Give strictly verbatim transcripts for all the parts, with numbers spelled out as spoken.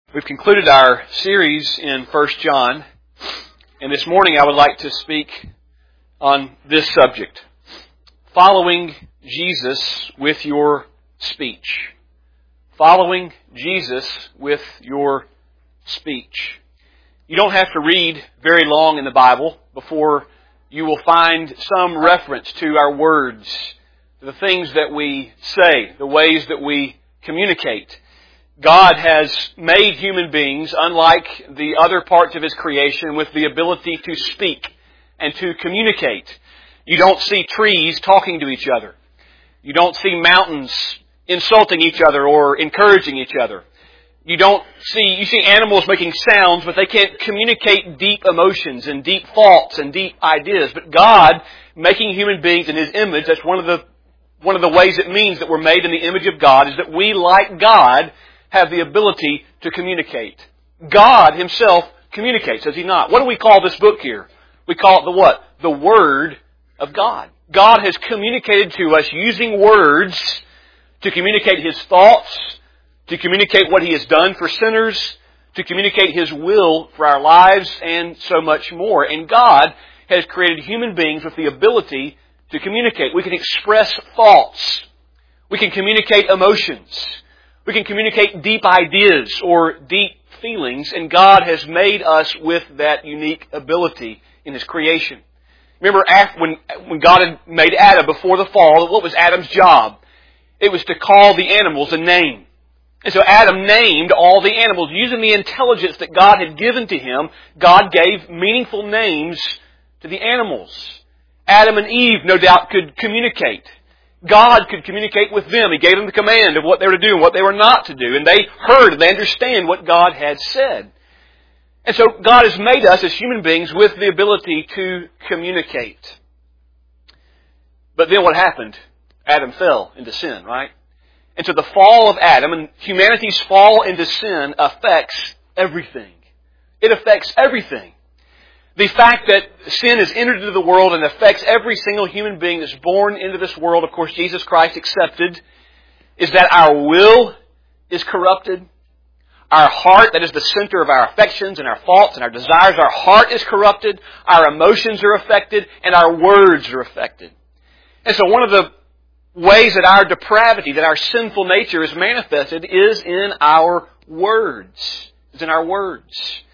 We've concluded our series in First John, and this morning I would like to speak on this subject, following Jesus with your speech. Following Jesus with your speech. You don't have to read very long in the Bible before you will find some reference to our words, to the things that we say, the ways that we communicate. God has made human beings, unlike the other parts of His creation, with the ability to speak and to communicate. You don't see trees talking to each other. You don't see mountains insulting each other or encouraging each other. You don't see, you see animals making sounds, but they can't communicate deep emotions and deep thoughts and deep ideas. But God, making human beings in His image, that's one of the, one of the ways it means that we're made in the image of God, is that we, like God, have the ability to communicate. God Himself communicates, does He not? What do we call this book here? We call it the what? The Word of God. God has communicated to us using words to communicate His thoughts, to communicate what He has done for sinners, to communicate His will for our lives, and so much more. And God has created human beings with the ability to communicate. We can express thoughts. We can communicate emotions. We can communicate deep ideas or deep feelings, and God has made us with that unique ability in His creation. Remember, after, when, when God had made Adam before the fall, what was Adam's job? It was to call the animals a name. And so Adam named all the animals. Using the intelligence that God had given to him, God gave meaningful names to the animals. Adam and Eve, no doubt, could communicate. God could communicate with them. He gave them the command of what they were to do and what they were not to do. And they heard and they understand what God had said. And so God has made us as human beings with the ability to communicate. But then what happened? Adam fell into sin, right? And so the fall of Adam and humanity's fall into sin affects everything. It affects everything. The fact that sin has entered into the world and affects every single human being that's born into this world, of course, Jesus Christ accepted, is that our will is corrupted. Our heart, that is the center of our affections and our thoughts and our desires, our heart is corrupted. Our emotions are affected and our words are affected. And so one of the ways that our depravity, that our sinful nature is manifested is in our words. Is in our words.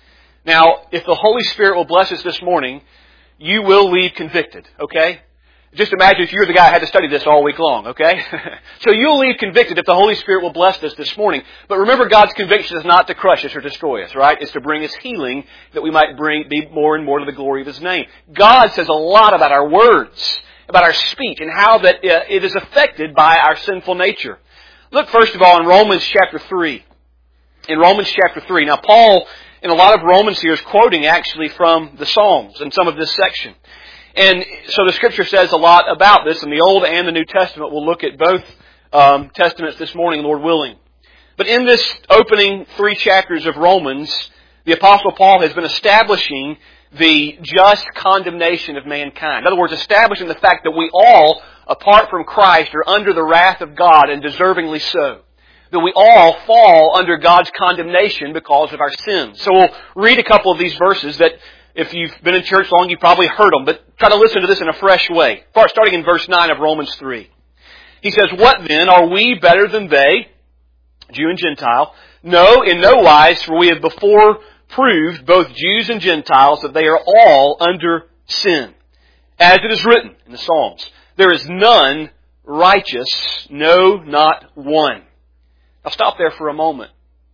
Now, if the Holy Spirit will bless us this morning, you will leave convicted, okay? Just imagine if you're the guy who had to study this all week long, okay? So you'll leave convicted if the Holy Spirit will bless us this morning. But remember, God's conviction is not to crush us or destroy us, right? It's to bring us healing that we might bring be more and more to the glory of His name. God says a lot about our words, about our speech, and how that it is affected by our sinful nature. Look first of all in Romans chapter three. In Romans chapter three. Now, Paul, in a lot of Romans here, is quoting actually from the Psalms in some of this section. And so the Scripture says a lot about this in the Old and the New Testament. We'll look at both um, Testaments this morning, Lord willing. But in this opening three chapters of Romans, the Apostle Paul has been establishing the just condemnation of mankind. In other words, establishing the fact that we all, apart from Christ, are under the wrath of God, and deservingly so. That we all fall under God's condemnation because of our sins. So we'll read a couple of these verses that, if you've been in church long, you've probably heard them, but try to listen to this in a fresh way. Starting in verse nine of Romans three. He says, "What then? Are we better than they, Jew and Gentile? No, in no wise, for we have before proved, both Jews and Gentiles, that they are all under sin. As it is written in the Psalms, there is none righteous, no, not one." I'll stop there for a moment.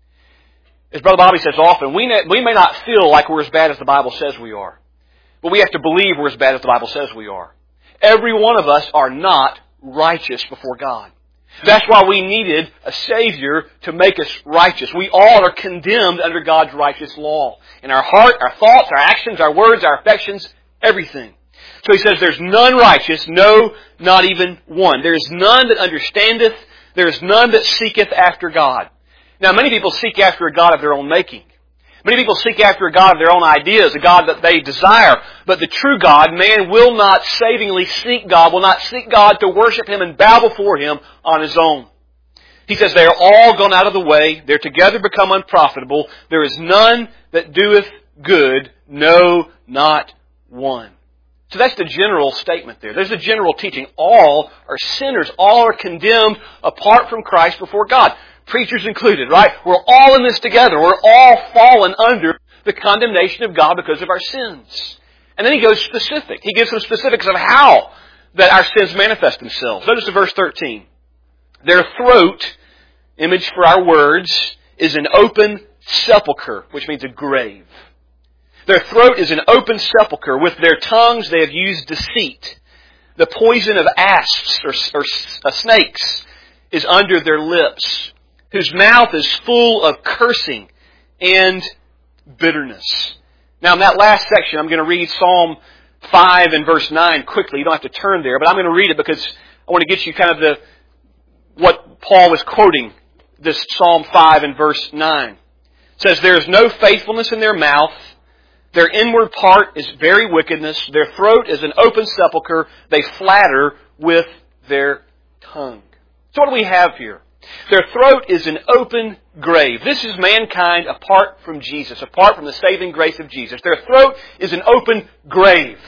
As Brother Bobby says often, we may, we may not feel like we're as bad as the Bible says we are. But we have to believe we're as bad as the Bible says we are. Every one of us are not righteous before God. That's why we needed a Savior to make us righteous. We all are condemned under God's righteous law. In our heart, our thoughts, our actions, our words, our affections, everything. So he says, there's none righteous, no, not even one. There is none that understandeth. There is none that seeketh after God. Now, many people seek after a God of their own making. Many people seek after a God of their own ideas, a God that they desire. But the true God, man will not savingly seek God, will not seek God to worship Him and bow before Him on his own. He says, they are all gone out of the way. They're together become unprofitable. There is none that doeth good, no, not one. So that's the general statement there. There's a general teaching. All are sinners. All are condemned apart from Christ before God. Preachers included, right? We're all in this together. We're all fallen under the condemnation of God because of our sins. And then he goes specific. He gives some specifics of how that our sins manifest themselves. Notice in verse thirteen. Their throat, image for our words, is an open sepulchre, which means a grave. Their throat is an open sepulchre. With their tongues they have used deceit. The poison of asps or, or uh, snakes is under their lips, whose mouth is full of cursing and bitterness. Now in that last section, I'm going to read Psalm five and verse nine quickly. You don't have to turn there, but I'm going to read it because I want to get you kind of the what Paul was quoting, this Psalm five and verse nine. It says, there is no faithfulness in their mouth. Their inward part is very wickedness. Their throat is an open sepulchre. They flatter with their tongue. So what do we have here? Their throat is an open grave. This is mankind apart from Jesus, apart from the saving grace of Jesus. Their throat is an open grave.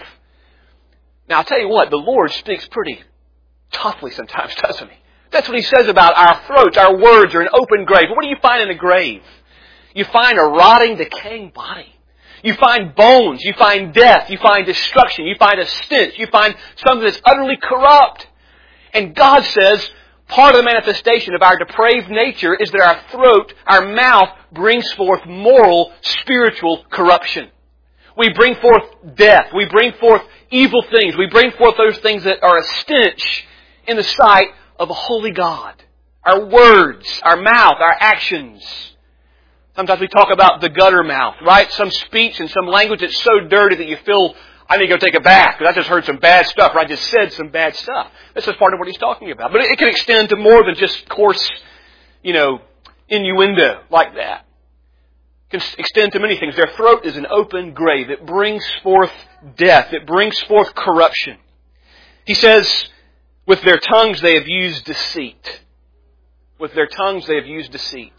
Now I'll tell you what, the Lord speaks pretty toughly sometimes, doesn't He? That's what He says about our throats. Our words are an open grave. What do you find in a grave? You find a rotting, decaying body. You find bones. You find death. You find destruction. You find a stench. You find something that's utterly corrupt. And God says, part of the manifestation of our depraved nature is that our throat, our mouth, brings forth moral, spiritual corruption. We bring forth death. We bring forth evil things. We bring forth those things that are a stench in the sight of a holy God. Our words, our mouth, our actions. Sometimes we talk about the gutter mouth, right? Some speech and some language that's so dirty that you feel, I need to go take a bath because I just heard some bad stuff or I just said some bad stuff. This is part of what he's talking about. But it can extend to more than just coarse, you know, innuendo like that. It can extend to many things. Their throat is an open grave. It brings forth death. It brings forth corruption. He says, with their tongues they have used deceit. With their tongues they have used deceit.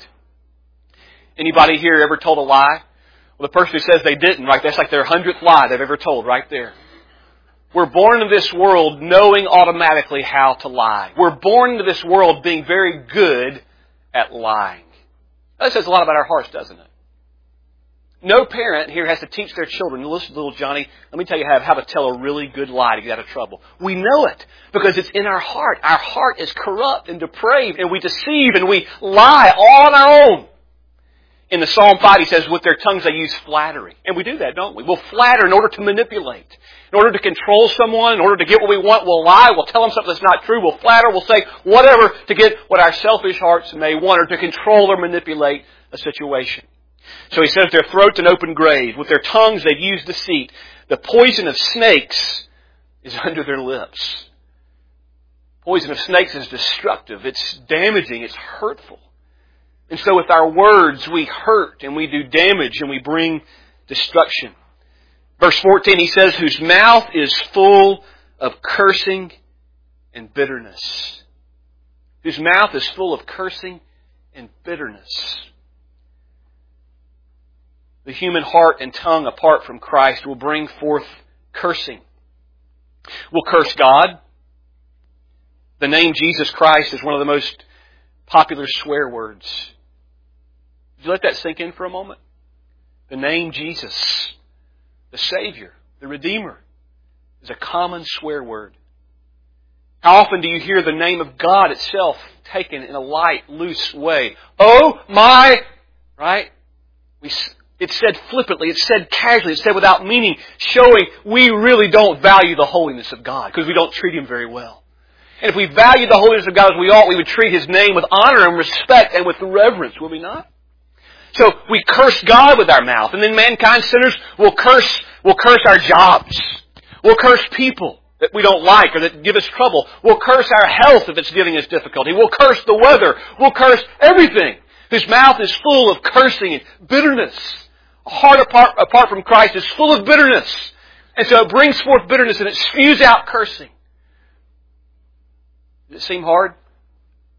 Anybody here ever told a lie? Well, the person who says they didn't, right? That's like their hundredth lie they've ever told right there. We're born into this world knowing automatically how to lie. We're born into this world being very good at lying. That says a lot about our hearts, doesn't it? No parent here has to teach their children, listen, little Johnny, let me tell you how, how to tell a really good lie to get out of trouble. We know it because it's in our heart. Our heart is corrupt and depraved and we deceive and we lie all on our own. In the Psalm five, he says, with their tongues they use flattery. And we do that, don't we? We'll flatter in order to manipulate. In order to control someone, in order to get what we want, we'll lie. We'll tell them something that's not true. We'll flatter. We'll say whatever to get what our selfish hearts may want or to control or manipulate a situation. So he says their throat's an open grave. With their tongues they've used deceit. The poison of snakes is under their lips. Poison of snakes is destructive. It's damaging. It's hurtful. And so with our words, we hurt and we do damage and we bring destruction. Verse fourteen, he says, whose mouth is full of cursing and bitterness. Whose mouth is full of cursing and bitterness. The human heart and tongue apart from Christ will bring forth cursing. We'll curse God. The name Jesus Christ is one of the most popular swear words. Did you let that sink in for a moment? The name Jesus, the Savior, the Redeemer, is a common swear word. How often do you hear the name of God itself taken in a light, loose way? Oh my, right? We, it's said flippantly, it's said casually, it's said without meaning, showing we really don't value the holiness of God because we don't treat Him very well. And if we valued the holiness of God as we ought, we would treat His name with honor and respect and with reverence, would we not? So we curse God with our mouth, and then mankind sinners will curse, will curse our jobs. We'll curse people that we don't like or that give us trouble. We'll curse our health if it's giving us difficulty. We'll curse the weather. We'll curse everything. Whose mouth is full of cursing and bitterness. A heart apart, apart from Christ is full of bitterness. And so it brings forth bitterness and it spews out cursing. Does it seem hard?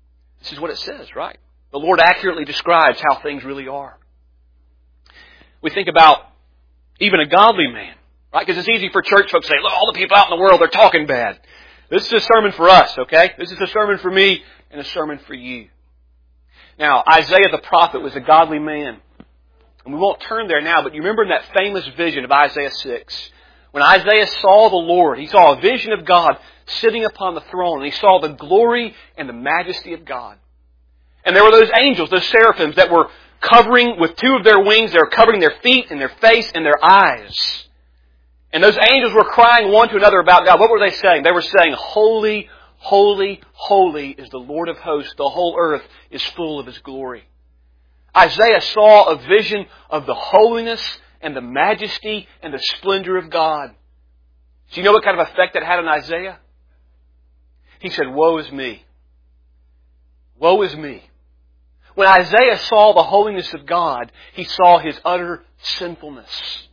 This is what it says, right? The Lord accurately describes how things really are. We think about even a godly man, right? Because it's easy for church folks to say, look, all the people out in the world, they're talking bad. This is a sermon for us, okay? This is a sermon for me and a sermon for you. Now, Isaiah the prophet was a godly man. And we won't turn there now, but you remember in that famous vision of Isaiah six, when Isaiah saw the Lord, he saw a vision of God sitting upon the throne, and he saw the glory and the majesty of God. And there were those angels, those seraphims, that were covering with two of their wings, they were covering their feet and their face and their eyes. And those angels were crying one to another about God. What were they saying? They were saying, holy, holy, holy is the Lord of hosts. The whole earth is full of His glory. Isaiah saw a vision of the holiness and the majesty and the splendor of God. Do you know what kind of effect that had on Isaiah? He said, woe is me. Woe is me. When Isaiah saw the holiness of God, he saw His utter sinfulness.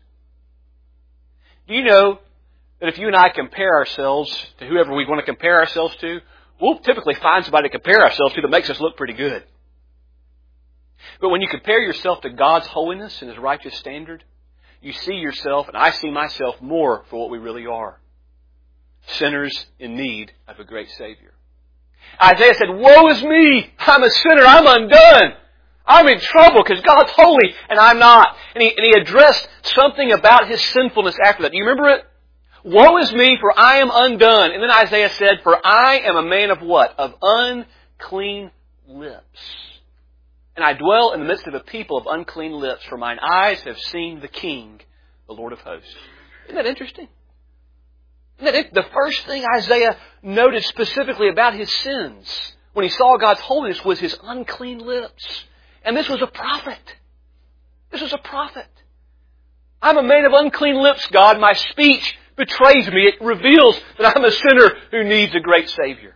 Do you know that if you and I compare ourselves to whoever we want to compare ourselves to, we'll typically find somebody to compare ourselves to that makes us look pretty good. But when you compare yourself to God's holiness and His righteous standard, you see yourself, and I see myself more for what we really are. Sinners in need of a great Savior. Isaiah said, woe is me! I'm a sinner, I'm undone! I'm in trouble because God's holy and I'm not. And he, and he addressed something about his sinfulness after that. Do you remember it? Woe is me, for I am undone. And then Isaiah said, for I am a man of what? Of unclean lips. And I dwell in the midst of a people of unclean lips, for mine eyes have seen the King, the Lord of hosts. Isn't that interesting? Isn't that it? The first thing Isaiah noted specifically about his sins when he saw God's holiness was his unclean lips. And this was a prophet. This was a prophet. I'm a man of unclean lips, God. My speech betrays me. It reveals that I'm a sinner who needs a great Savior.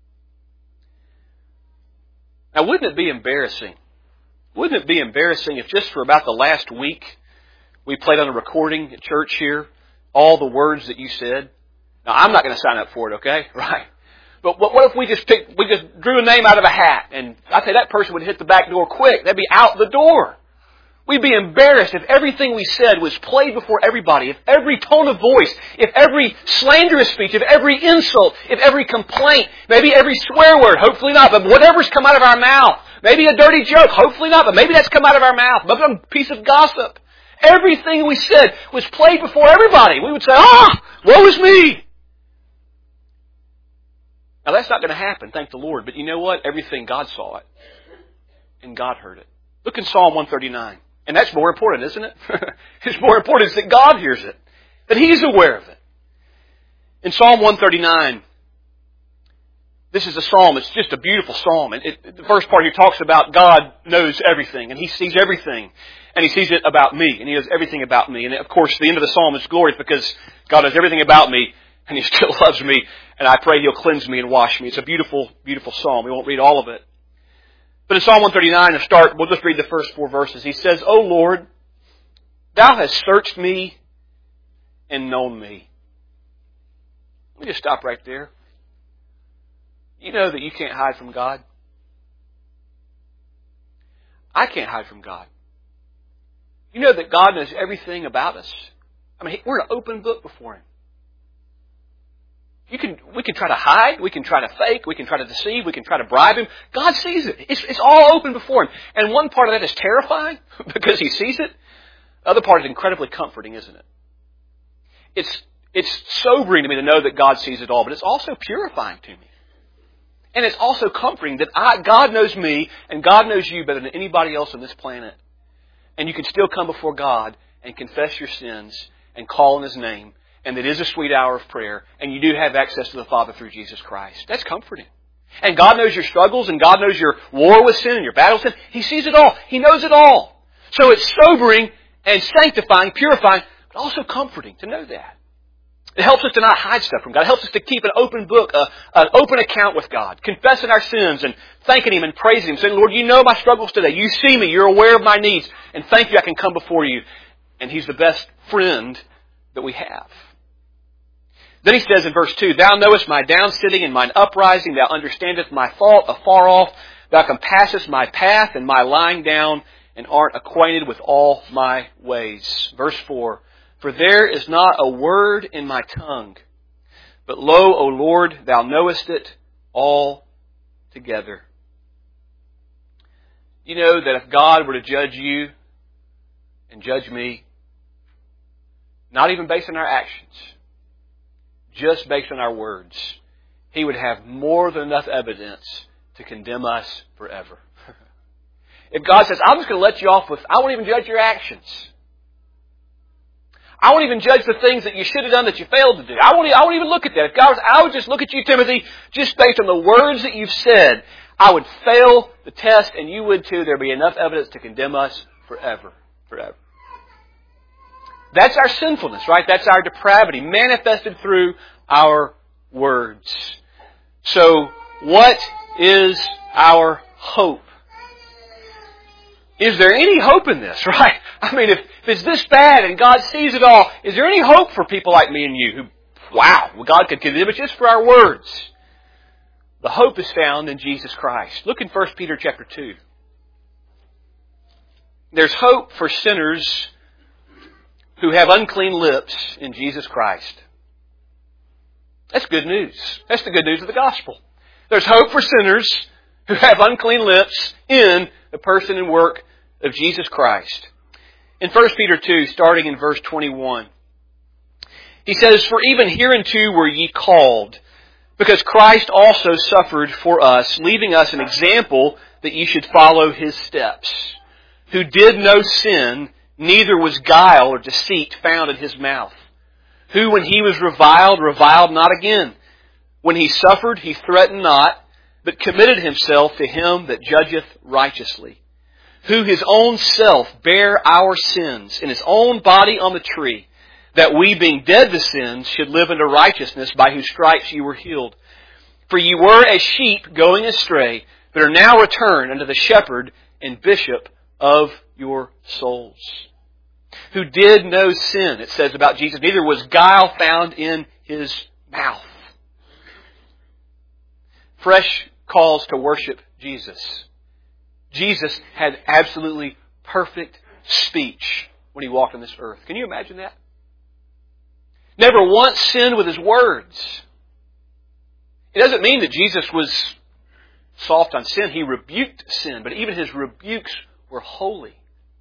Now, wouldn't it be embarrassing? Wouldn't it be embarrassing if just for about the last week we played on a recording at church here all the words that you said? Now, I'm not going to sign up for it, okay? Right? But what if we just picked, we just drew a name out of a hat, and I say that person would hit the back door quick. They'd be out the door. We'd be embarrassed if everything we said was played before everybody, if every tone of voice, if every slanderous speech, if every insult, if every complaint, maybe every swear word, hopefully not, but whatever's come out of our mouth, maybe a dirty joke, hopefully not, but maybe that's come out of our mouth, maybe a piece of gossip. Everything we said was played before everybody. We would say, ah, woe is me. Now, that's not going to happen, thank the Lord. But you know what? Everything, God saw it. And God heard it. Look in Psalm one thirty-nine. And that's more important, isn't it? It's more important that God hears it. That He's aware of it. In Psalm one thirty-nine, this is a psalm. It's just a beautiful psalm. And it, the first part here talks about God knows everything. And He sees everything. And He sees it about me. And He knows everything about me. And of course, the end of the psalm is glorious because God knows everything about me. And He still loves me. And I pray He'll cleanse me and wash me. It's a beautiful, beautiful psalm. We won't read all of it. But in Psalm one thirty-nine, to start, we'll just read the first four verses. He says, O Lord, Thou hast searched me and known me. Let me just stop right there. You know that you can't hide from God. I can't hide from God. You know that God knows everything about us. I mean, we're an open book before Him. You can, we can try to hide, we can try to fake, we can try to deceive, we can try to bribe Him. God sees it. It's, it's all open before Him. And one part of that is terrifying because He sees it. The other part is incredibly comforting, isn't it? It's, it's sobering to me to know that God sees it all, but it's also purifying to me. And it's also comforting that I, God knows me and God knows you better than anybody else on this planet. And you can still come before God and confess your sins and call on His name. And it is a sweet hour of prayer. And you do have access to the Father through Jesus Christ. That's comforting. And God knows your struggles. And God knows your war with sin and your battle with sin. He sees it all. He knows it all. So it's sobering and sanctifying, purifying, but also comforting to know that. It helps us to not hide stuff from God. It helps us to keep an open book, a, an open account with God. Confessing our sins and thanking Him and praising Him. Saying, Lord, you know my struggles today. You see me. You're aware of my needs. And thank you I can come before you. And He's the best friend that we have. Then he says in verse two, Thou knowest my downsitting and mine uprising. Thou understandest my thought afar off. Thou compassest my path and my lying down, and art acquainted with all my ways. Verse four, For there is not a word in my tongue, but lo, O Lord, Thou knowest it all together. You know that if God were to judge you and judge me, not even based on our actions, just based on our words, He would have more than enough evidence to condemn us forever. If God says, I'm just going to let you off with, I won't even judge your actions. I won't even judge the things that you should have done that you failed to do. I won't, I won't even look at that. If God was, I would just look at you, Timothy, just based on the words that you've said, I would fail the test and you would too. There'd be enough evidence to condemn us forever. Forever. That's our sinfulness, right? That's our depravity manifested through our words. So, what is our hope? Is there any hope in this, right? I mean, if, if it's this bad and God sees it all, is there any hope for people like me and you who, wow, well, God could condemn us just for our words? The hope is found in Jesus Christ. Look in First Peter chapter two. There's hope for sinners who have unclean lips in Jesus Christ. That's good news. That's the good news of the gospel. There's hope for sinners who have unclean lips in the person and work of Jesus Christ. In First Peter two, starting in verse twenty-one, he says, For even hereunto were ye called, because Christ also suffered for us, leaving us an example that ye should follow His steps, who did no sin, neither was guile or deceit found in His mouth, who when He was reviled, reviled not again. When He suffered, He threatened not, but committed Himself to Him that judgeth righteously, who His own self bare our sins in His own body on the tree, that we, being dead to sins, should live unto righteousness, by whose stripes ye were healed. For ye were as sheep going astray, but are now returned unto the shepherd and bishop of your souls. Who did no sin, it says about Jesus, neither was guile found in His mouth. Fresh calls to worship Jesus. Jesus had absolutely perfect speech when He walked on this earth. Can you imagine that? Never once sinned with His words. It doesn't mean that Jesus was soft on sin. He rebuked sin, but even His rebukes were holy.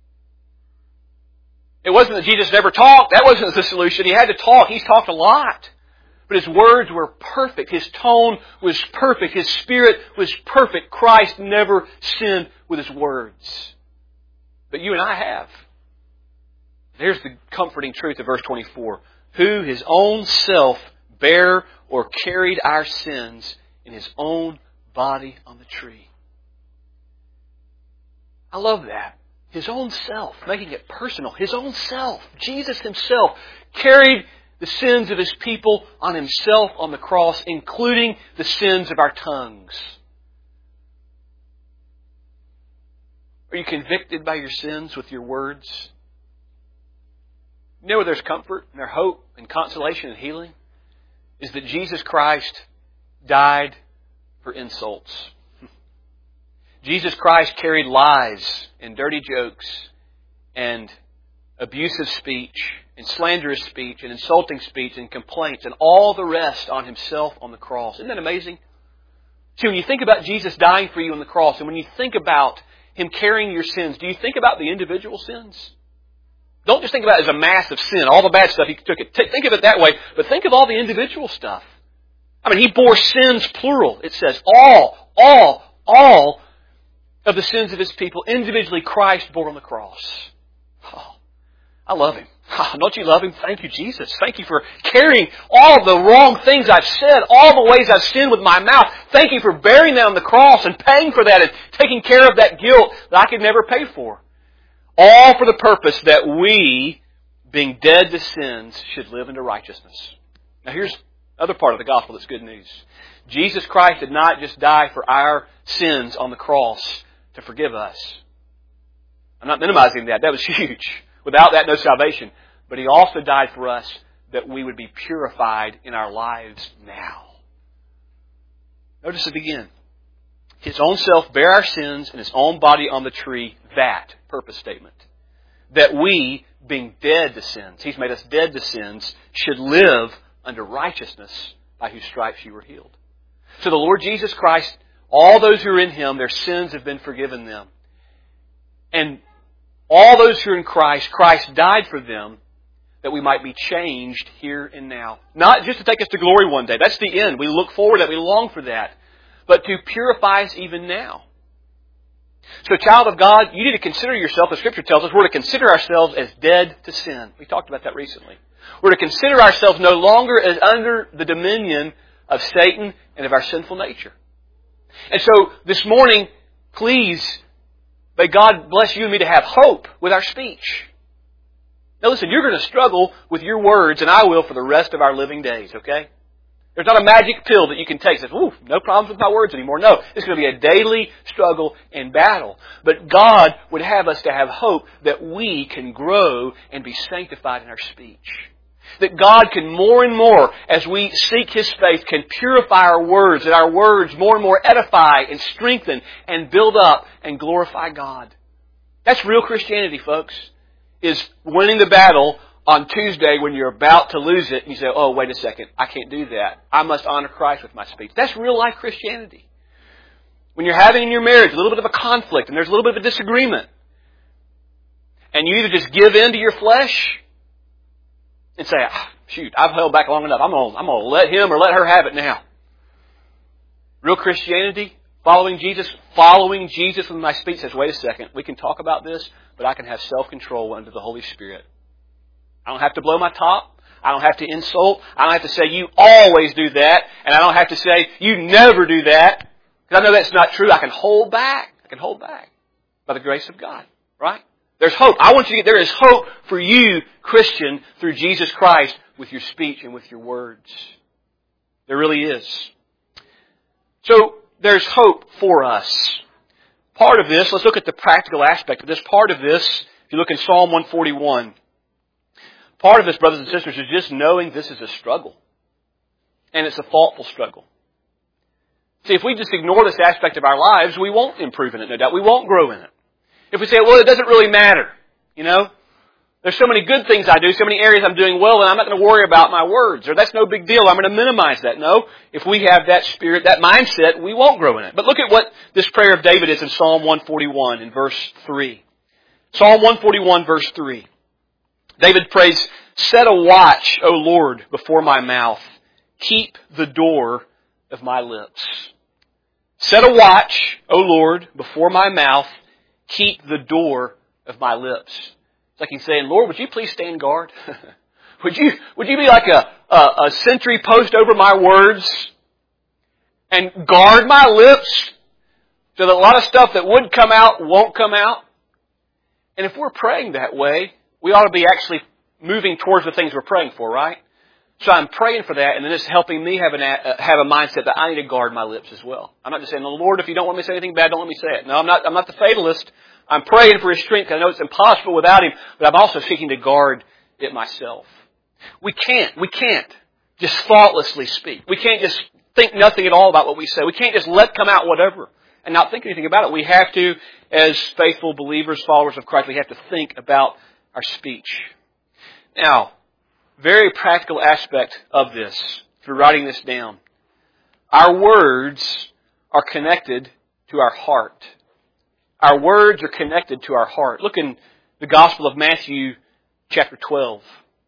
It wasn't that Jesus never talked. That wasn't the solution. He had to talk. He's talked a lot. But His words were perfect. His tone was perfect. His spirit was perfect. Christ never sinned with His words. But you and I have. There's the comforting truth of verse twenty-four. Who His own self bare or carried our sins in His own body on the tree. I love that. His own self, making it personal. His own self, Jesus Himself, carried the sins of His people on Himself on the cross, including the sins of our tongues. Are you convicted by your sins with your words? You know where there's comfort and there's hope and consolation and healing? Is that Jesus Christ died for insults. Jesus Christ carried lies and dirty jokes and abusive speech and slanderous speech and insulting speech and complaints and all the rest on Himself on the cross. Isn't that amazing? See, when you think about Jesus dying for you on the cross and when you think about Him carrying your sins, do you think about the individual sins? Don't just think about it as a mass of sin, all the bad stuff He took it. Think of it that way, but think of all the individual stuff. I mean, He bore sins plural. It says all, all, all of the sins of His people, individually Christ bore on the cross. Oh, I love Him. Oh, don't you love Him? Thank you, Jesus. Thank you for carrying all the wrong things I've said, all the ways I've sinned with my mouth. Thank you for bearing that on the cross and paying for that and taking care of that guilt that I could never pay for. All for the purpose that we, being dead to sins, should live into righteousness. Now here's the other part of the gospel that's good news. Jesus Christ did not just die for our sins on the cross to forgive us. I'm not minimizing that. That was huge. Without that, no salvation. But He also died for us that we would be purified in our lives now. Notice it again. His own self bare our sins in His own body on the tree. That purpose statement. That we, being dead to sins, He's made us dead to sins, should live under righteousness, by whose stripes you were healed. So the Lord Jesus Christ, all those who are in Him, their sins have been forgiven them. And all those who are in Christ, Christ died for them that we might be changed here and now. Not just to take us to glory one day. That's the end. We look forward to that. We long for that. But to purify us even now. So, child of God, you need to consider yourself, the Scripture tells us, we're to consider ourselves as dead to sin. We talked about that recently. We're to consider ourselves no longer as under the dominion of Satan and of our sinful nature. And so, this morning, please, may God bless you and me to have hope with our speech. Now listen, you're going to struggle with your words, and I will for the rest of our living days, okay? There's not a magic pill that you can take that says, ooh, no problems with my words anymore. No, it's going to be a daily struggle and battle. But God would have us to have hope that we can grow and be sanctified in our speech. That God can more and more, as we seek His faith, can purify our words, that our words more and more edify and strengthen and build up and glorify God. That's real Christianity, folks, is winning the battle on Tuesday when you're about to lose it and you say, oh, wait a second, I can't do that. I must honor Christ with my speech. That's real life Christianity. When you're having in your marriage a little bit of a conflict and there's a little bit of a disagreement, and you either just give in to your flesh and say, ah, shoot, I've held back long enough. I'm going I'm going to let him or let her have it now. Real Christianity, following Jesus, following Jesus with my speech says, wait a second, we can talk about this, but I can have self-control under the Holy Spirit. I don't have to blow my top. I don't have to insult. I don't have to say, you always do that. And I don't have to say, you never do that. Because I know that's not true. I can hold back. I can hold back by the grace of God. Right? There's hope. I want you to get, there is hope for you, Christian, through Jesus Christ with your speech and with your words. There really is. So, there's hope for us. Part of this, let's look at the practical aspect of this. Part of this, if you look in Psalm one forty-one, part of this, brothers and sisters, is just knowing this is a struggle. And it's a thoughtful struggle. See, if we just ignore this aspect of our lives, we won't improve in it, no doubt. We won't grow in it. If we say, well, it doesn't really matter, you know. There's so many good things I do, so many areas I'm doing well, and I'm not going to worry about my words. Or that's no big deal. I'm going to minimize that. No. If we have that spirit, that mindset, we won't grow in it. But look at what this prayer of David is in Psalm one forty-one in verse three. Psalm one forty-one verse three. David prays, set a watch, O Lord, before my mouth. Keep the door of my lips. Set a watch, O Lord, before my mouth. Keep the door of my lips. It's like he's saying, Lord, would you please stand guard? would you would you be like a, a, a sentry post over my words and guard my lips so that a lot of stuff that would come out won't come out? And if we're praying that way, we ought to be actually moving towards the things we're praying for, right? So I'm praying for that, and then it's helping me have, an, uh, have a mindset that I need to guard my lips as well. I'm not just saying, Lord, if you don't want me to say anything bad, don't let me say it. No, I'm not, I'm not the fatalist. I'm praying for His strength. I know it's impossible without Him, but I'm also seeking to guard it myself. We can't, we can't just thoughtlessly speak. We can't just think nothing at all about what we say. We can't just let come out whatever and not think anything about it. We have to, as faithful believers, followers of Christ, we have to think about our speech. Now, very practical aspect of this, through writing this down. Our words are connected to our heart. Our words are connected to our heart. Look in the Gospel of Matthew, chapter twelve.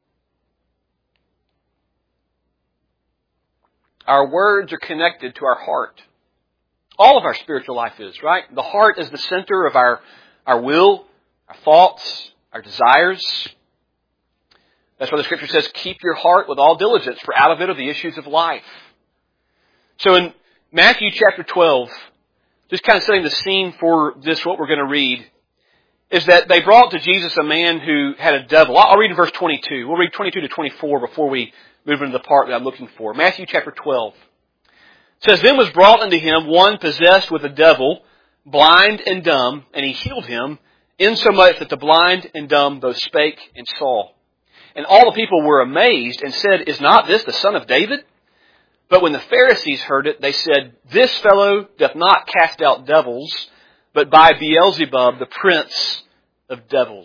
Our words are connected to our heart. All of our spiritual life is, right? The heart is the center of our, our will, our thoughts, our desires. That's why the Scripture says, keep your heart with all diligence, for out of it are the issues of life. So in Matthew chapter twelve, just kind of setting the scene for this, what we're going to read, is that they brought to Jesus a man who had a devil. I'll read in verse twenty-two. We'll read twenty-two to twenty-four before we move into the part that I'm looking for. Matthew chapter twelve. It says, then was brought unto him one possessed with a devil, blind and dumb, and he healed him, insomuch that the blind and dumb both spake and saw. And all the people were amazed and said, is not this the son of David? But when the Pharisees heard it, they said, "This fellow doth not cast out devils, but by Beelzebub, the prince of devils."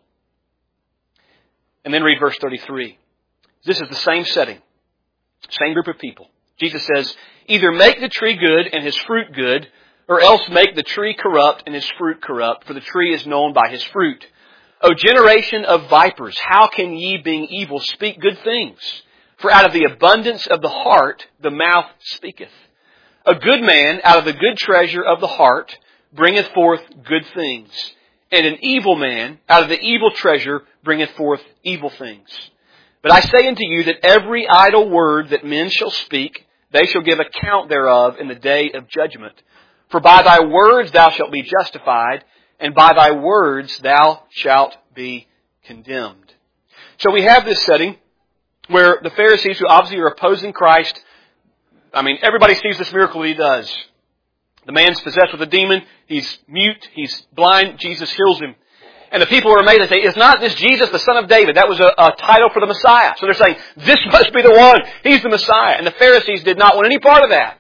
And then read verse thirty-three. This is the same setting, same group of people. Jesus says, "Either make the tree good and his fruit good, or else make the tree corrupt and his fruit corrupt, for the tree is known by his fruit. O generation of vipers, how can ye, being evil, speak good things? For out of the abundance of the heart, the mouth speaketh. A good man out of the good treasure of the heart bringeth forth good things. And an evil man out of the evil treasure bringeth forth evil things. But I say unto you that every idle word that men shall speak, they shall give account thereof in the day of judgment. For by thy words thou shalt be justified, and by thy words thou shalt be condemned." So we have this setting where the Pharisees, who obviously are opposing Christ, I mean, everybody sees this miracle that he does. The man's possessed with a demon. He's mute. He's blind. Jesus heals him. And the people are amazed. They say, "Is not this Jesus, the son of David?" That was a, a title for the Messiah. So they're saying, "This must be the one. He's the Messiah." And the Pharisees did not want any part of that.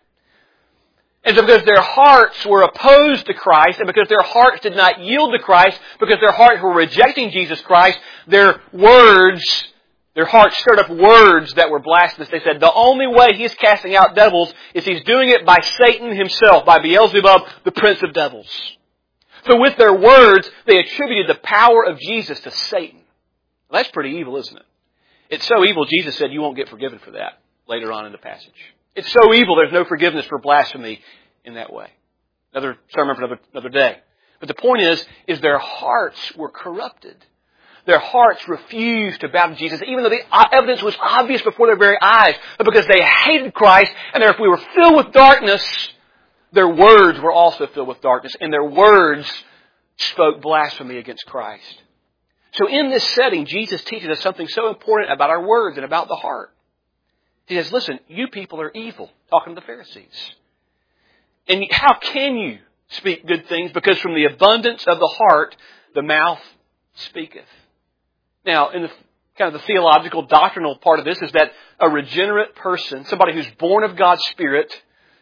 And so because their hearts were opposed to Christ, and because their hearts did not yield to Christ, because their hearts were rejecting Jesus Christ, their words, their hearts stirred up words that were blasphemous. They said, the only way he's casting out devils is he's doing it by Satan himself, by Beelzebub, the prince of devils. So with their words, they attributed the power of Jesus to Satan. Well, that's pretty evil, isn't it? It's so evil, Jesus said you won't get forgiven for that later on in the passage. It's so evil, there's no forgiveness for blasphemy in that way. Another sermon for another, another day. But the point is, is their hearts were corrupted. Their hearts refused to bow to Jesus, even though the evidence was obvious before their very eyes. But because they hated Christ, and if we were filled with darkness, their words were also filled with darkness, and their words spoke blasphemy against Christ. So in this setting, Jesus teaches us something so important about our words and about the heart. He says, listen, you people are evil, talking to the Pharisees. And how can you speak good things? Because from the abundance of the heart, the mouth speaketh. Now, in the kind of the theological, doctrinal part of this is that a regenerate person, somebody who's born of God's Spirit,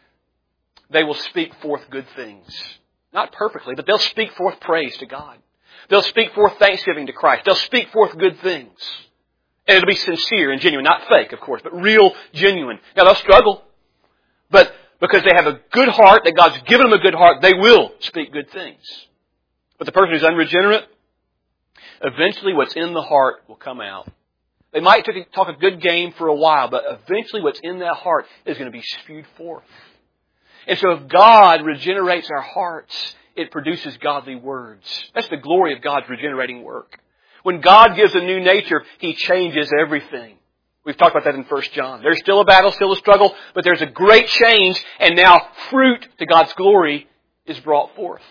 they will speak forth good things. Not perfectly, but they'll speak forth praise to God. They'll speak forth thanksgiving to Christ. They'll speak forth good things. And it'll be sincere and genuine. Not fake, of course, but real, genuine. Now, they'll struggle. But because they have a good heart, that God's given them a good heart, they will speak good things. But the person who's unregenerate, eventually what's in the heart will come out. They might talk a good game for a while, but eventually what's in that heart is going to be spewed forth. And so if God regenerates our hearts, it produces godly words. That's the glory of God's regenerating work. When God gives a new nature, He changes everything. We've talked about that in First John. There's still a battle, still a struggle, but there's a great change, and now fruit to God's glory is brought forth.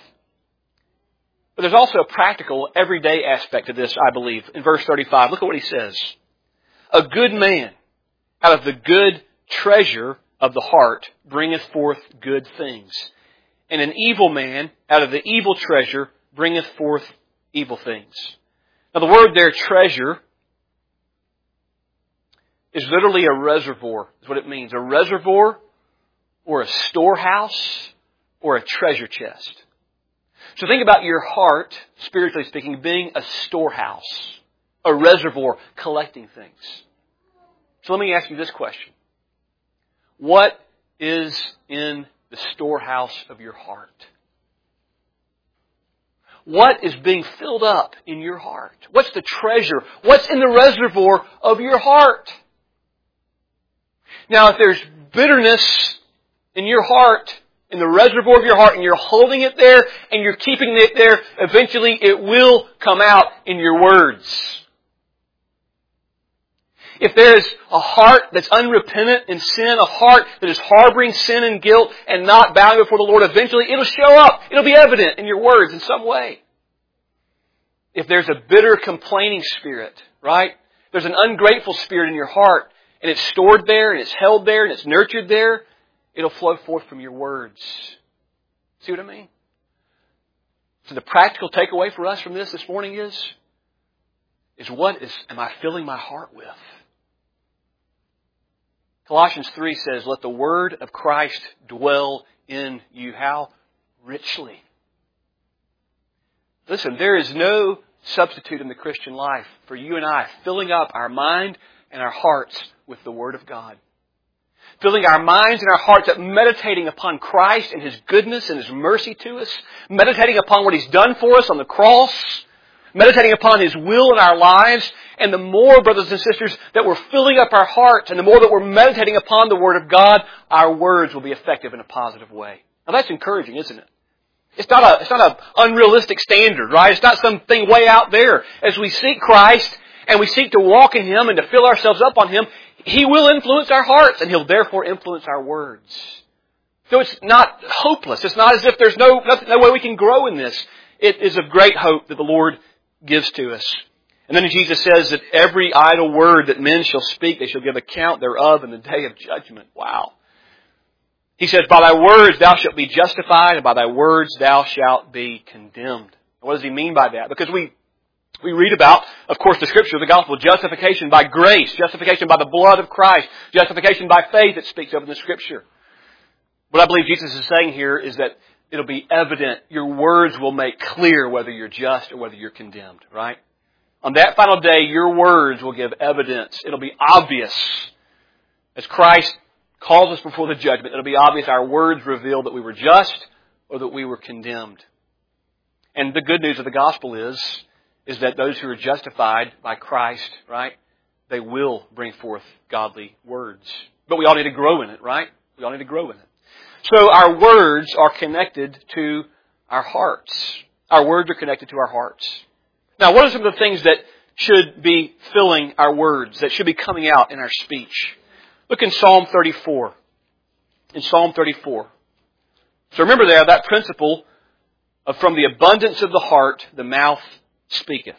But there's also a practical, everyday aspect to this, I believe. In verse thirty-five, look at what he says. A good man out of the good treasure of the heart bringeth forth good things. And an evil man out of the evil treasure bringeth forth evil things. Now the word there, treasure, is literally a reservoir, is what it means. A reservoir or a storehouse or a treasure chest. So think about your heart, spiritually speaking, being a storehouse, a reservoir collecting things. So let me ask you this question. What is in the storehouse of your heart? What is being filled up in your heart? What's the treasure? What's in the reservoir of your heart? Now, if there's bitterness in your heart, in the reservoir of your heart, and you're holding it there, and you're keeping it there, eventually it will come out in your words. If there's a heart that's unrepentant in sin, a heart that is harboring sin and guilt and not bowing before the Lord, eventually it'll show up. It'll be evident in your words in some way. If there's a bitter, complaining spirit, right? There's an ungrateful spirit in your heart, and it's stored there, and it's held there, and it's nurtured there, it'll flow forth from your words. See what I mean? So the practical takeaway for us from this this morning is, is what is am I filling my heart with? Colossians three says, let the word of Christ dwell in you. How? Richly. Listen, there is no substitute in the Christian life for you and I filling up our mind and our hearts with the Word of God. Filling our minds and our hearts up, meditating upon Christ and His goodness and His mercy to us. Meditating upon what He's done for us on the cross. Meditating upon His will in our lives. And the more, brothers and sisters, that we're filling up our hearts and the more that we're meditating upon the Word of God, our words will be effective in a positive way. Now that's encouraging, isn't it? It's not a, it's not an unrealistic standard, right? It's not something way out there. As we seek Christ and we seek to walk in Him and to fill ourselves up on Him, He will influence our hearts and He'll therefore influence our words. So it's not hopeless. It's not as if there's no, no way we can grow in this. It is of great hope that the Lord gives to us. And then Jesus says that every idle word that men shall speak, they shall give account thereof in the day of judgment. Wow. He says, by thy words thou shalt be justified, and by thy words thou shalt be condemned. What does He mean by that? Because we we read about, of course, the Scripture, the gospel, justification by grace, justification by the blood of Christ, justification by faith that speaks of in the Scripture. What I believe Jesus is saying here is that it'll be evident, your words will make clear whether you're just or whether you're condemned, right? On that final day, your words will give evidence. It'll be obvious. As Christ calls us before the judgment, it'll be obvious our words reveal that we were just or that we were condemned. And the good news of the gospel is, is that those who are justified by Christ, right, they will bring forth godly words. But we all need to grow in it, right? We all need to grow in it. So our words are connected to our hearts. Our words are connected to our hearts. Now, what are some of the things that should be filling our words, that should be coming out in our speech? Look in Psalm thirty-four. In Psalm thirty-four. So remember there, that principle of from the abundance of the heart, the mouth speaketh.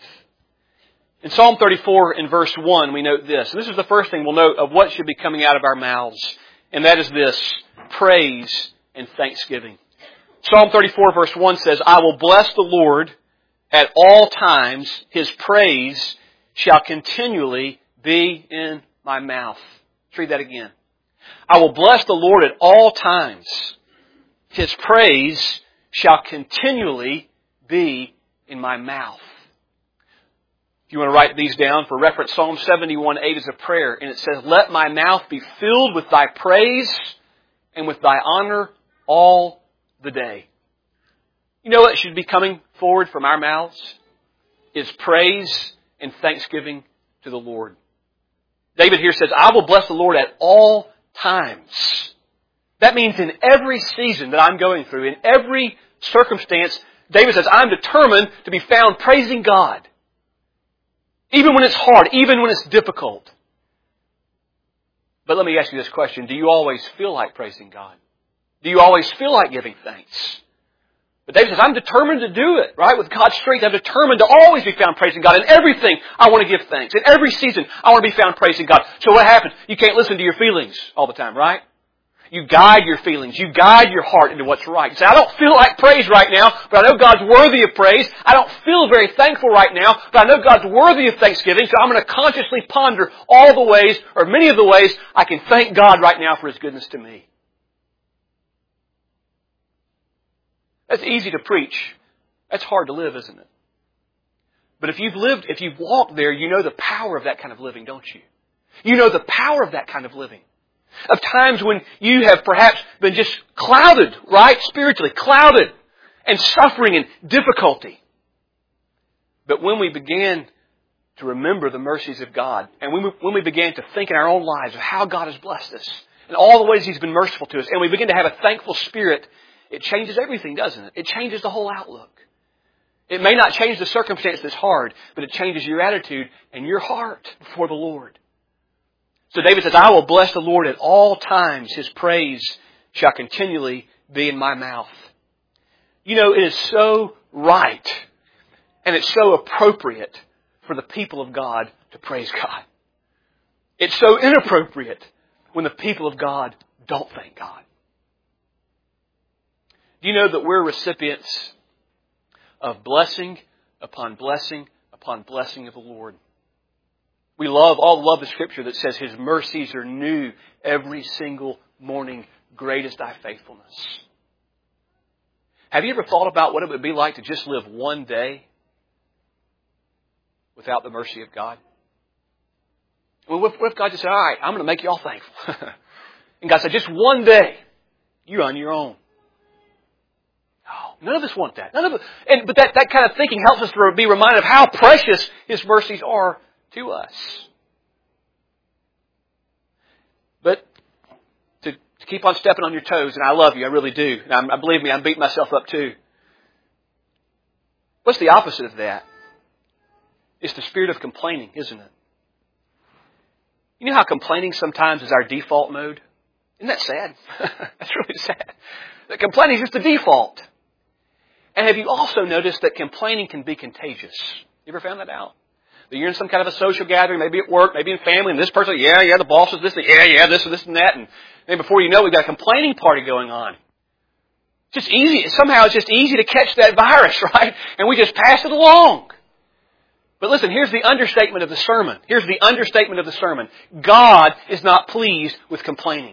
In Psalm thirty-four, in verse one, we note this. And this is the first thing we'll note of what should be coming out of our mouths. And that is this, praise and thanksgiving. Psalm thirty-four, verse one says, I will bless the Lord at all times. His praise shall continually be in my mouth. Let's read that again. I will bless the Lord at all times. His praise shall continually be in my mouth. If you want to write these down for reference, Psalm seventy-one eight is a prayer, and it says, let my mouth be filled with thy praise and with thy honor all the day. You know what should be coming forward from our mouths? Is praise and thanksgiving to the Lord. David here says, I will bless the Lord at all times. That means in every season that I'm going through, in every circumstance, David says, I'm determined to be found praising God. Even when it's hard, even when it's difficult. But let me ask you this question. Do you always feel like praising God? Do you always feel like giving thanks? But David says, I'm determined to do it, right? With God's strength, I'm determined to always be found praising God. In everything, I want to give thanks. In every season, I want to be found praising God. So what happens? You can't listen to your feelings all the time, right? You guide your feelings. You guide your heart into what's right. You say, I don't feel like praise right now, but I know God's worthy of praise. I don't feel very thankful right now, but I know God's worthy of thanksgiving, so I'm going to consciously ponder all the ways, or many of the ways, I can thank God right now for His goodness to me. That's easy to preach. That's hard to live, isn't it? But if you've lived, if you've walked there, you know the power of that kind of living, don't you? You know the power of that kind of living. Of times when you have perhaps been just clouded, right? Spiritually, clouded and suffering and difficulty. But when we began to remember the mercies of God, and when we, when we began to think in our own lives of how God has blessed us, and all the ways He's been merciful to us, and we begin to have a thankful spirit, it changes everything, doesn't it? It changes the whole outlook. It may not change the circumstance that's hard, but it changes your attitude and your heart before the Lord. So David says, I will bless the Lord at all times. His praise shall continually be in my mouth. You know, it is so right and it's so appropriate for the people of God to praise God. It's so inappropriate when the people of God don't thank God. Do you know that we're recipients of blessing upon blessing upon blessing of the Lord? We love, all love the Scripture that says His mercies are new every single morning. Great is thy faithfulness. Have you ever thought about what it would be like to just live one day without the mercy of God? Well, what if God just said, all right, I'm going to make you all thankful. And God said, just one day, you're on your own. Oh, none of us want that. None of us, and, but that, that kind of thinking helps us to be reminded of how precious His mercies are to us. But to, to keep on stepping on your toes, and I love you, I really do. And I'm, I believe me, I'm beating myself up too. What's the opposite of that? It's the spirit of complaining, isn't it? You know how complaining sometimes is our default mode? Isn't that sad? That's really sad. That complaining is just the default. And have you also noticed that complaining can be contagious? You ever found that out? That you're in some kind of a social gathering, maybe at work, maybe in family, and this person, yeah, yeah, the boss is this, and yeah, yeah, this and this and that. And then before you know it, we've got a complaining party going on. It's just easy. Somehow it's just easy to catch that virus, right? And we just pass it along. But listen, here's the understatement of the sermon. Here's the understatement of the sermon. God is not pleased with complaining.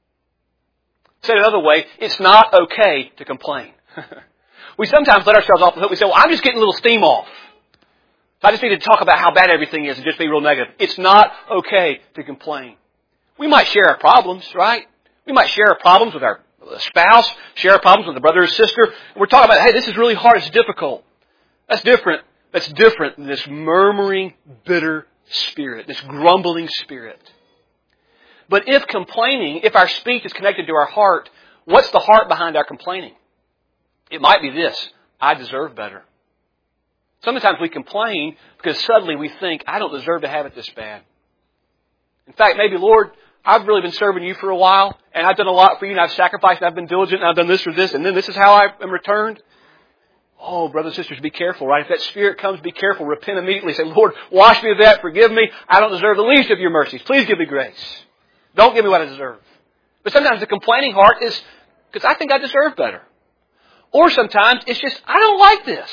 Said another way, it's not okay to complain. We sometimes let ourselves off the hook. We say, well, I'm just getting a little steam off. I just need to talk about how bad everything is and just be real negative. It's not okay to complain. We might share our problems, right? We might share our problems with our spouse, share our problems with a brother or sister. And we're talking about, hey, this is really hard, it's difficult. That's different. That's different than this murmuring, bitter spirit, this grumbling spirit. But if complaining, if our speech is connected to our heart, what's the heart behind our complaining? It might be this: I deserve better. Sometimes we complain because suddenly we think, I don't deserve to have it this bad. In fact, maybe, Lord, I've really been serving you for a while, and I've done a lot for you, and I've sacrificed, and I've been diligent, and I've done this or this, and then this is how I am returned. Oh, brothers and sisters, be careful, right? If that spirit comes, be careful. Repent immediately. Say, Lord, wash me of that. Forgive me. I don't deserve the least of your mercies. Please give me grace. Don't give me what I deserve. But sometimes the complaining heart is because I think I deserve better. Or sometimes it's just, I don't like this.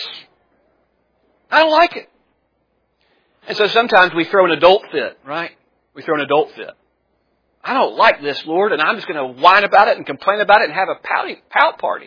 I don't like it. And so sometimes we throw an adult fit, right? We throw an adult fit. I don't like this, Lord, and I'm just going to whine about it and complain about it and have a pouty, pout party.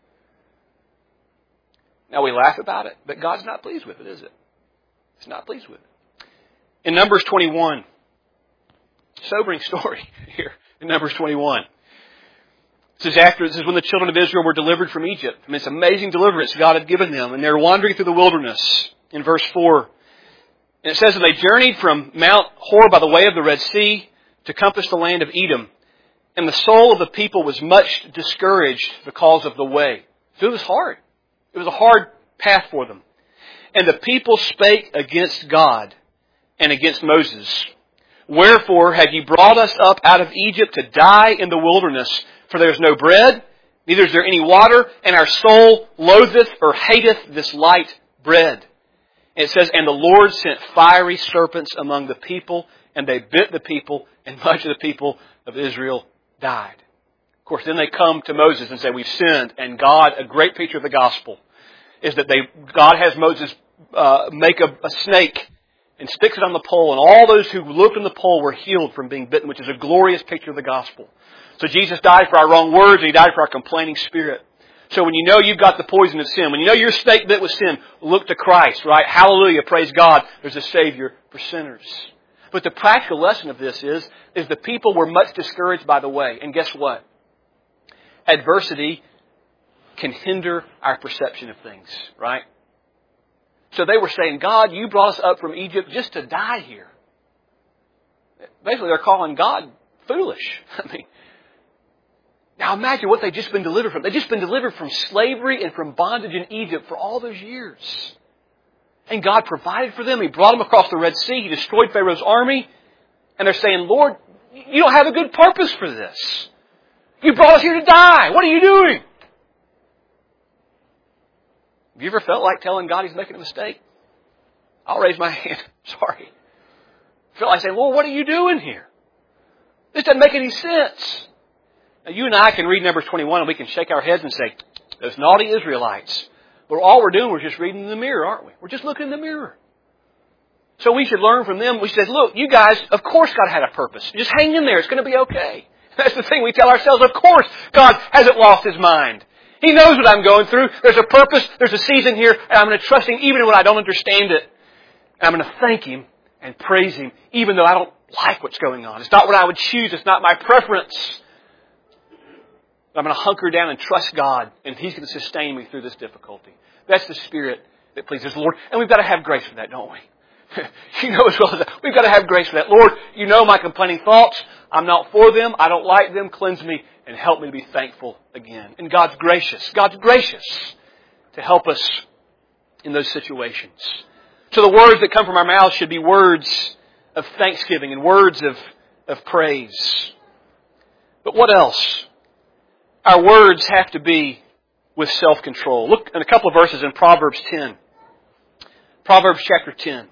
Now we laugh about it, but God's not pleased with it, is it? He's not pleased with it. In Numbers twenty-one, sobering story here in Numbers twenty-one. This is after, this is when the children of Israel were delivered from Egypt. I mean, it's amazing deliverance God had given them. And they're wandering through the wilderness in verse four. And it says, and they journeyed from Mount Hor by the way of the Red Sea to compass the land of Edom. And the soul of the people was much discouraged because of the way. So it was hard. It was a hard path for them. And the people spake against God and against Moses. Wherefore have ye brought us up out of Egypt to die in the wilderness? For there is no bread, neither is there any water, and our soul loatheth or hateth this light bread. And it says, and the Lord sent fiery serpents among the people, and they bit the people, and much of the people of Israel died. Of course, then they come to Moses and say, we've sinned. And God, a great picture of the gospel, is that they God has Moses uh, make a, a snake and sticks it on the pole, and all those who looked on the pole were healed from being bitten, which is a glorious picture of the gospel. So Jesus died for our wrong words, and He died for our complaining spirit. So when you know you've got the poison of sin, when you know you're snake bit with sin, look to Christ, right? Hallelujah, praise God. There's a Savior for sinners. But the practical lesson of this is, is the people were much discouraged by the way. And guess what? Adversity can hinder our perception of things, right? So they were saying, God, you brought us up from Egypt just to die here. Basically, they're calling God foolish. I mean, now imagine what they've just been delivered from. They've just been delivered from slavery and from bondage in Egypt for all those years. And God provided for them. He brought them across the Red Sea. He destroyed Pharaoh's army. And they're saying, Lord, you don't have a good purpose for this. You brought us here to die. What are you doing? Have you ever felt like telling God He's making a mistake? I'll raise my hand. Sorry. Felt like saying, Lord, what are you doing here? This doesn't make any sense. Now, you and I can read Numbers twenty-one and we can shake our heads and say, those naughty Israelites. But all we're doing, we're just reading in the mirror, aren't we? We're just looking in the mirror. So we should learn from them. We should say, look, you guys, of course God had a purpose. Just hang in there. It's going to be okay. That's the thing we tell ourselves. Of course God hasn't lost His mind. He knows what I'm going through. There's a purpose. There's a season here. And I'm going to trust Him even when I don't understand it. And I'm going to thank Him and praise Him even though I don't like what's going on. It's not what I would choose. It's not my preference. I'm going to hunker down and trust God. And He's going to sustain me through this difficulty. That's the spirit that pleases the Lord. And we've got to have grace for that, don't we? You know as well as that. We've got to have grace for that. Lord, you know my complaining thoughts. I'm not for them. I don't like them. Cleanse me and help me to be thankful again. And God's gracious. God's gracious to help us in those situations. So the words that come from our mouths should be words of thanksgiving and words of, of praise. But what else? Our words have to be with self-control. Look in a couple of verses in Proverbs ten. Proverbs chapter ten.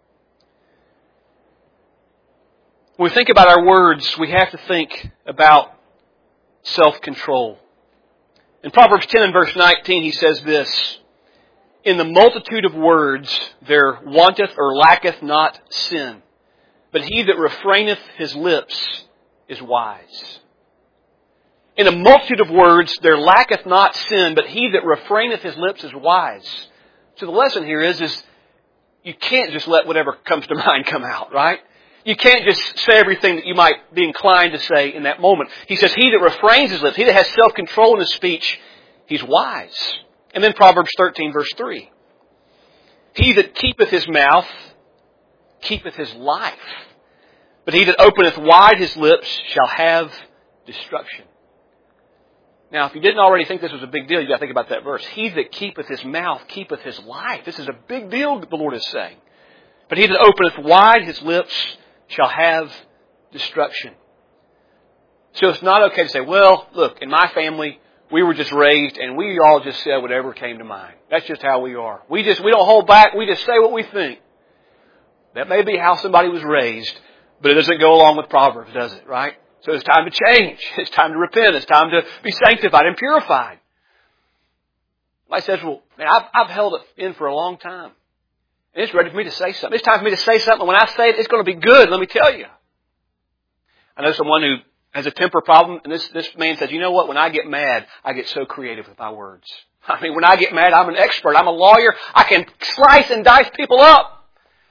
When we think about our words, we have to think about self-control. In Proverbs ten and verse nineteen, he says this, in the multitude of words there wanteth or lacketh not sin, but he that refraineth his lips is wise. In a multitude of words there lacketh not sin, but he that refraineth his lips is wise. So the lesson here is, is you can't just let whatever comes to mind come out, right? You can't just say everything that you might be inclined to say in that moment. He says, he that refrains his lips, he that has self-control in his speech, he's wise. And then Proverbs thirteen verse three. He that keepeth his mouth, keepeth his life. But he that openeth wide his lips shall have destruction. Now, if you didn't already think this was a big deal, you've got to think about that verse. He that keepeth his mouth, keepeth his life. This is a big deal that the Lord is saying. But he that openeth wide his lips shall have destruction. So it's not okay to say, well, look, in my family, we were just raised and we all just said whatever came to mind. That's just how we are. We just, we don't hold back. We just say what we think. That may be how somebody was raised, but it doesn't go along with Proverbs, does it? Right? So it's time to change. It's time to repent. It's time to be sanctified and purified. Somebody says, well, man, I've, I've held it in for a long time. And it's ready for me to say something. It's time for me to say something. When I say it, it's going to be good. Let me tell you. I know someone who has a temper problem, and this, this man says, you know what? When I get mad, I get so creative with my words. I mean, when I get mad, I'm an expert. I'm a lawyer. I can slice and dice people up.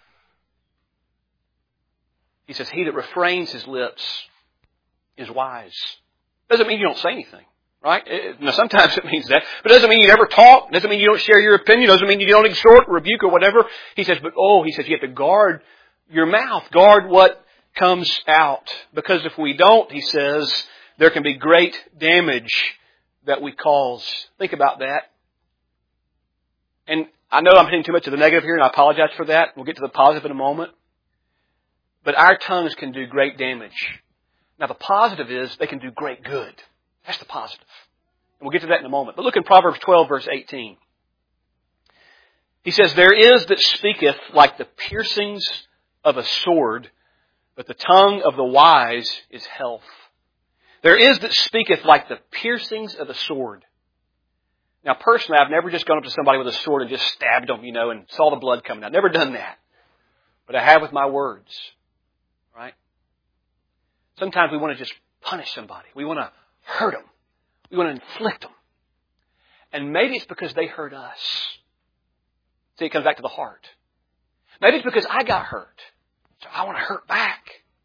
He says, he that refrains his lips is wise. Doesn't mean you don't say anything, right? It, now, sometimes it means that. But it doesn't mean you never talk. It doesn't mean you don't share your opinion. It doesn't mean you don't exhort, rebuke, or whatever. He says, but oh, he says, you have to guard your mouth. Guard what comes out. Because if we don't, he says, there can be great damage that we cause. Think about that. And I know I'm hitting too much of the negative here, and I apologize for that. We'll get to the positive in a moment. But our tongues can do great damage. Now the positive is they can do great good. That's the positive. And we'll get to that in a moment. But look in Proverbs twelve verse eighteen. He says, there is that speaketh like the piercings of a sword, but the tongue of the wise is health. There is that speaketh like the piercings of a sword. Now personally, I've never just gone up to somebody with a sword and just stabbed them, you know, and saw the blood coming out. Never done that. But I have with my words. Right? Sometimes we want to just punish somebody. We want to hurt them. We want to inflict them. And maybe it's because they hurt us. See, it comes back to the heart. Maybe it's because I got hurt. So I want to hurt back.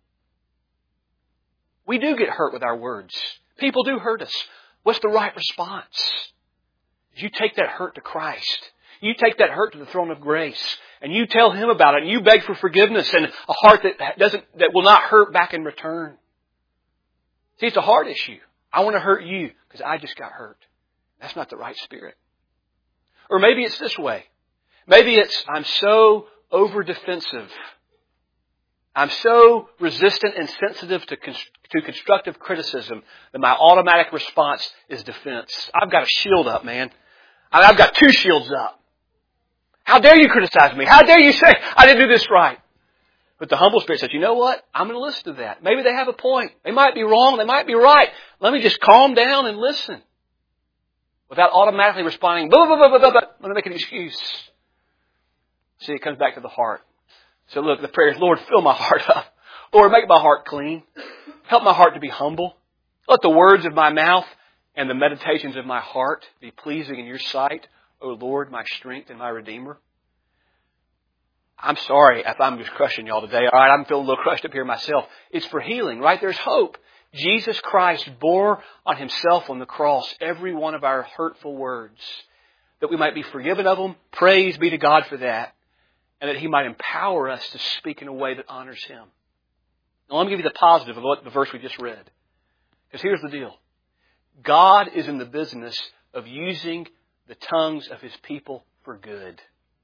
We do get hurt with our words. People do hurt us. What's the right response? You take that hurt to Christ. You take that hurt to the throne of grace. And you tell Him about it. And you beg for forgiveness and a heart that doesn't, that will not hurt back in return. See, it's a heart issue. I want to hurt you because I just got hurt. That's not the right spirit. Or maybe it's this way. Maybe it's, I'm so over defensive. I'm so resistant and sensitive to, to constructive criticism that my automatic response is defense. I've got a shield up, man. I've got two shields up. How dare you criticize me? How dare you say I didn't do this right? But the humble spirit says, you know what? I'm going to listen to that. Maybe they have a point. They might be wrong. They might be right. Let me just calm down and listen. Without automatically responding, blah, blah, blah, blah, blah, blah. Let me make an excuse. See, it comes back to the heart. So look, the prayer is, Lord, fill my heart up. Lord, make my heart clean. Help my heart to be humble. Let the words of my mouth and the meditations of my heart be pleasing in your sight, O Lord, my strength and my Redeemer. I'm sorry if I'm just crushing y'all today. All right, I'm feeling a little crushed up here myself. It's for healing, right? There's hope. Jesus Christ bore on Himself on the cross every one of our hurtful words, that we might be forgiven of them. Praise be to God for that. And that He might empower us to speak in a way that honors Him. Now let me give you the positive of what the verse we just read. Because here's the deal. God is in the business of using the tongues of His people for good.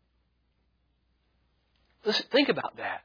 Listen, think about that.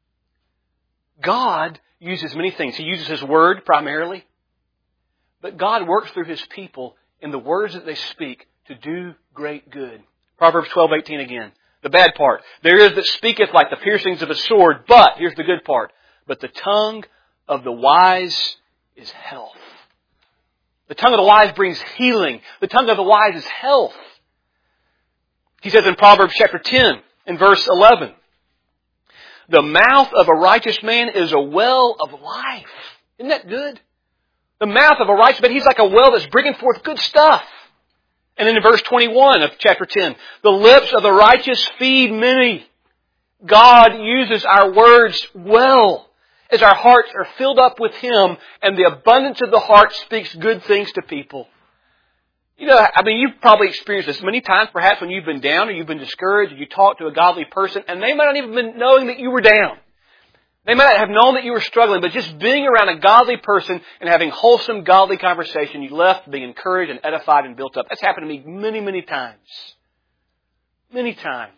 God uses many things. He uses His Word primarily. But God works through His people in the words that they speak to do great good. Proverbs twelve eighteen again. The bad part. There is that speaketh like the piercings of a sword, but, here's the good part, but the tongue of the wise is health. The tongue of the wise brings healing. The tongue of the wise is health. He says in Proverbs chapter ten, in verse eleven, the mouth of a righteous man is a well of life. Isn't that good? The mouth of a righteous man, he's like a well that's bringing forth good stuff. And then in verse twenty-one of chapter ten, the lips of the righteous feed many. God uses our words well as our hearts are filled up with Him, and the abundance of the heart speaks good things to people. You know, I mean, you've probably experienced this many times, perhaps when you've been down or you've been discouraged, and you talk to a godly person, and they might not even been knowing that you were down. They might not have known that you were struggling, but just being around a godly person and having wholesome, godly conversation, you left being encouraged and edified and built up. That's happened to me many, many times. Many times.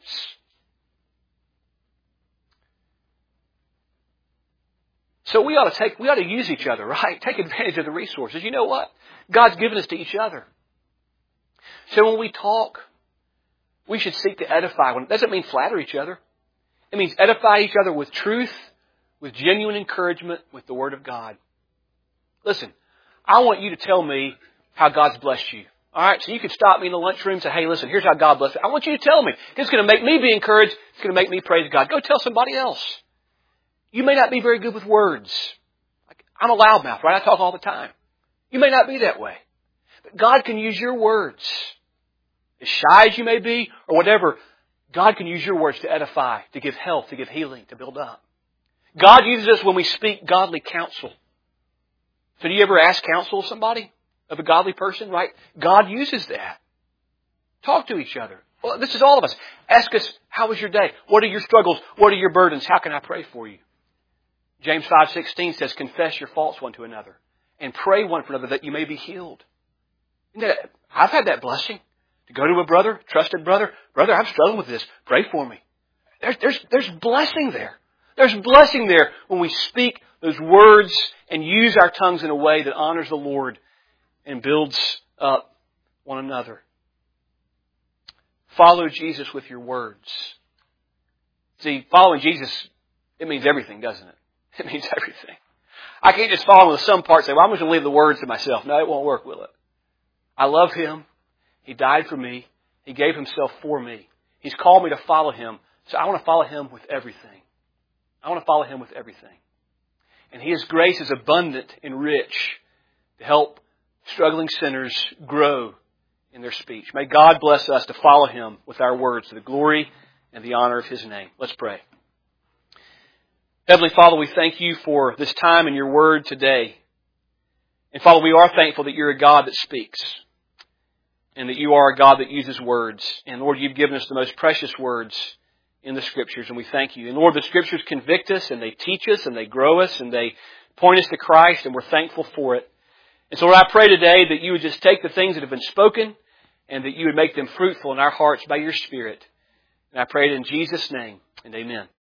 So we ought to take, we ought to use each other, right? Take advantage of the resources. You know what? God's given us to each other. So when we talk, we should seek to edify. It doesn't mean flatter each other. It means edify each other with truth, with genuine encouragement, with the Word of God. Listen, I want you to tell me how God's blessed you. All right, so you could stop me in the lunchroom and say, hey, listen, here's how God blessed me. I want you to tell me. It's going to make me be encouraged. It's going to make me praise God. Go tell somebody else. You may not be very good with words. I'm a loudmouth, right? I talk all the time. You may not be that way. But God can use your words. As shy as you may be, or whatever, God can use your words to edify, to give health, to give healing, to build up. God uses us when we speak godly counsel. So do you ever ask counsel of somebody? Of a godly person, right? God uses that. Talk to each other. Well, this is all of us. Ask us, how was your day? What are your struggles? What are your burdens? How can I pray for you? James five sixteen says, confess your faults one to another and pray one for another that you may be healed. Isn't that, I've had that blessing to go to a brother, trusted brother. Brother, I'm struggling with this. Pray for me. There's, there's, there's blessing there. There's blessing there when we speak those words and use our tongues in a way that honors the Lord and builds up one another. Follow Jesus with your words. See, following Jesus, it means everything, doesn't it? It means everything. I can't just follow him with some parts and say, well, I'm just going to leave the words to myself. No, it won't work, will it? I love Him. He died for me. He gave Himself for me. He's called me to follow Him. So I want to follow Him with everything. I want to follow Him with everything. And His grace is abundant and rich to help struggling sinners grow in their speech. May God bless us to follow Him with our words to the glory and the honor of His name. Let's pray. Heavenly Father, we thank You for this time in Your Word today. And Father, we are thankful that You're a God that speaks and that You are a God that uses words. And Lord, You've given us the most precious words in the Scriptures, and we thank You. And Lord, the Scriptures convict us and they teach us and they grow us and they point us to Christ, and we're thankful for it. And so Lord, I pray today that You would just take the things that have been spoken and that You would make them fruitful in our hearts by Your Spirit. And I pray it in Jesus' name, and amen.